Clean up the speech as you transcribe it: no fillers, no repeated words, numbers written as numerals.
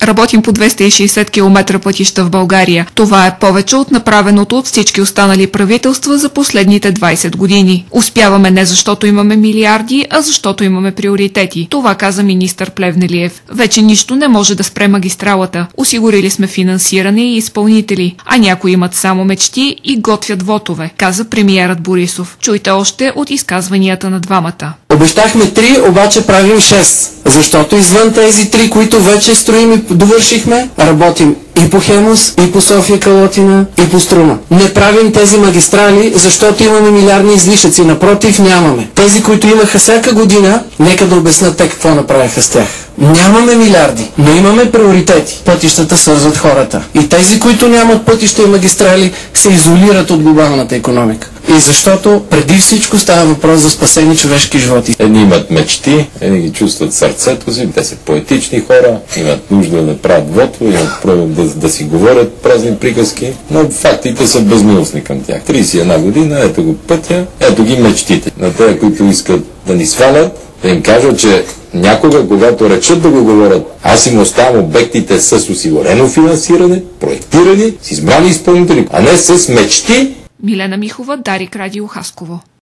Работим по 260 км пътища в България. Това е повече от направеното от всички останали правителства за последните 20 години. Успяваме не защото имаме милиарди, а защото имаме приоритети. Това каза министър Плевнелиев. Вече нищо не може да спре магистралата. Осигурили сме финансиране и изпълнители, а някои имат само мечти и готвят вотове, каза премиерът Борисов. Чуйте още от изказванията на двамата. Обещахме 3, обаче правим 6. Защото извън тези 3, които вече строим и довършихме, работим и по Хемус, и по София Калотина, и по Струма. Не правим тези магистрали, защото имаме милиардни излишъци. Напротив, нямаме. Тези, които имаха всяка година, нека да обяснят те какво направиха с тях. Нямаме милиарди, но имаме приоритети. Пътищата свързват хората. И тези, които нямат пътища и магистрали, се изолират от глобалната икономика. И защото преди всичко става въпрос за спасени човешки животи. Едни имат мечти, едни ги чувстват сърцето си, те са поетични хора, имат нужда да правят вотове, имат да си говорят празни приказки, но фактите са безмилостни към тях. 31 година, ето го пътя, ето ги мечтите. На тези, които искат да ни свалят, да им кажа, че някога, когато речат да го говорят, аз им оставам обектите с осигурено финансиране, проектирани, с избрани изпълнители, а не с мечти. Милена Михова, Дарик, Радио Хасково.